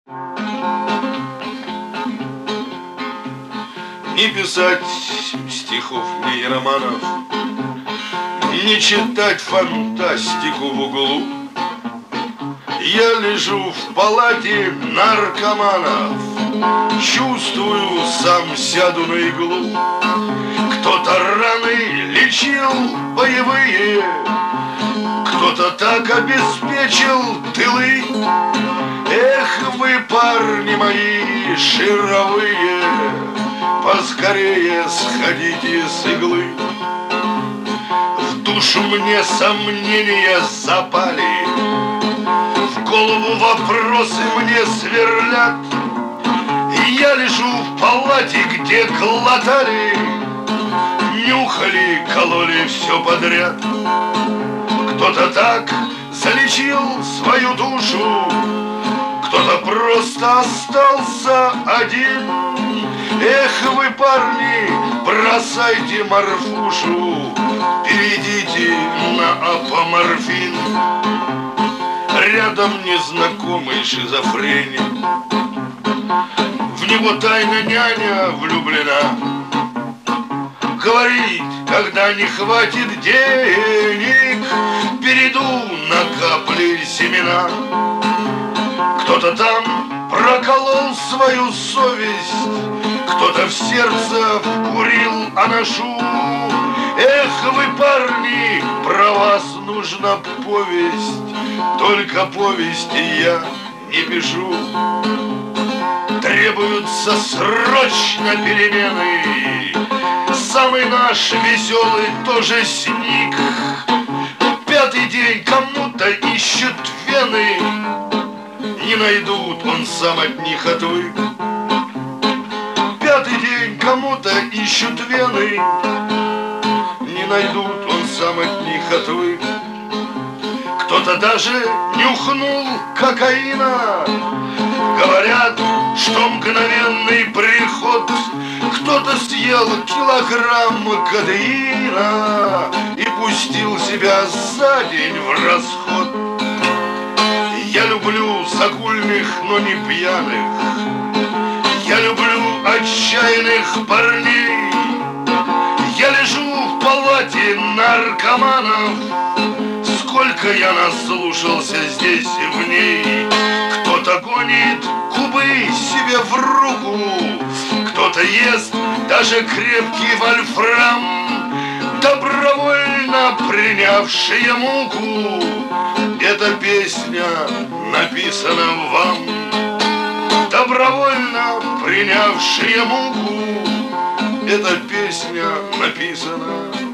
Не писать стихов, ни романов, не читать фантастику в углу. Я лежу в палате наркоманов, чувствую, сам сяду на иглу. Кто-то раны лечил боевые, кто-то так обеспечил тылы. Эх вы, парни мои шаровые, поскорее сходите с иглы. В душу мне сомнения запали, в голову вопросы мне сверлят. И я лежу в палате, где глотали, нюхали, кололи все подряд. Кто-то так залечил свою душу, кто-то просто остался один. Эх вы, парни, бросайте морфушу, перейдите на апоморфин. Рядом незнакомый шизофреник, в него тайно няня влюблена. Говорит, когда не хватит денег, перейду на капли семена. Кто-то там проколол свою совесть, кто-то в сердце вкурил анашу. Эх вы, парни, про вас нужна повесть, только повести я не пишу. Требуются срочно перемены, самый наш веселый тоже сник. Пятый день кому-то ищут вены, не найдут, он сам от них отвык. Пятый день кому-то ищут вены, не найдут, он сам от них отвык. Кто-то даже нюхнул кокаина, говорят, что мгновенный приход. Кто-то съел килограмм кадеина и пустил себя за день в расход. Я люблю загульных, но не пьяных, я люблю отчаянных парней. Я лежу в палате наркоманов, сколько я наслушался здесь и в ней. Кто-то гонит кубы себе в руку, кто-то ест даже крепкий вольфрам, добровольно принявшие муку. Эта песня написана вам, добровольно принявшие муку. Эта песня написана